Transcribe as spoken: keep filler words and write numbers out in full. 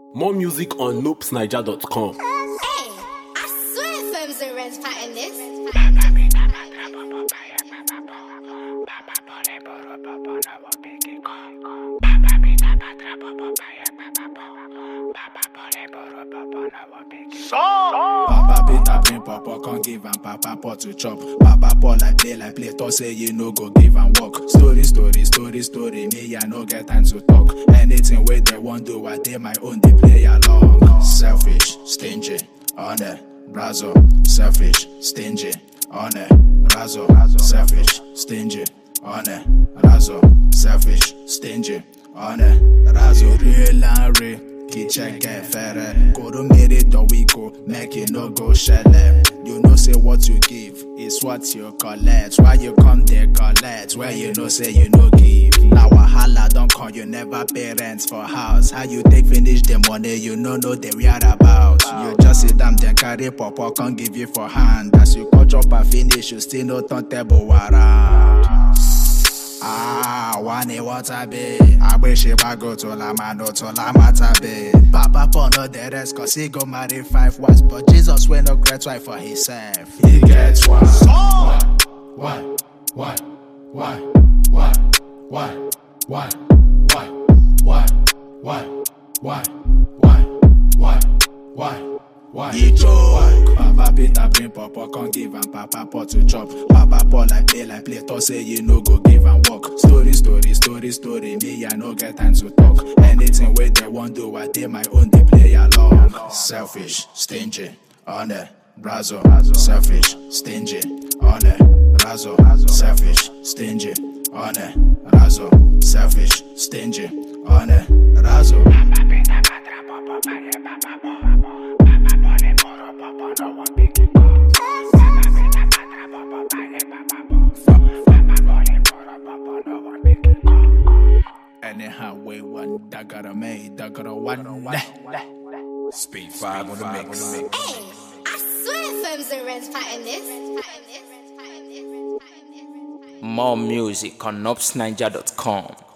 More music on noobs niger dot com. Hey, I swear firms and rents pattern this. Papa Peter bring papa, can't give am papa pot to chop. Papa Paul like play like play, talk say you no go give am work. Story, story, story, story, me I no get time to talk. Anything where they want do, I dey my own, they play along. Selfish, stingy, honor, brazo. Selfish, stingy, honor, brazo. Selfish, stingy, honor, brazo. Selfish, stingy, honor, brazo. Real and real. Ki check get fere. Go to merit or we go, make it no go shell. You know say what you give is what you collect. Why you come there collect? Where you know say you no give. Now wahala don't call you never pay rent for house. How you take finish the money you no know the whereabouts. You just sit down then carry papa can't give you for hand. As you cut up and finish you still no turn table around. Ah, one what I be. I wish if I go to La Mano to La Mata be. Papa Paul no the rest cause he go marry five wives. But Jesus will no great wife for himself. He gets one. One, one, one, one, one, one, one, one, one, one, one, one, one. Why? He joke. Papa Peter bring papa, can't give am papa pot to chop. Papa Paul like play like play, talk say you no go give am work. Story, story, story, story, me I no get time to talk. Anything where they want do, I dey my own, they play along. Selfish, stingy, honor, brazo. Selfish, stingy, honor, brazo. Selfish, stingy, honor, brazo. Selfish, stingy, honor, brazo. Anyhow, way one, that got a made, that got a one. Speed five on the mix. Hey, I swear firms and rents pattern this. More music on noobs niger dot com.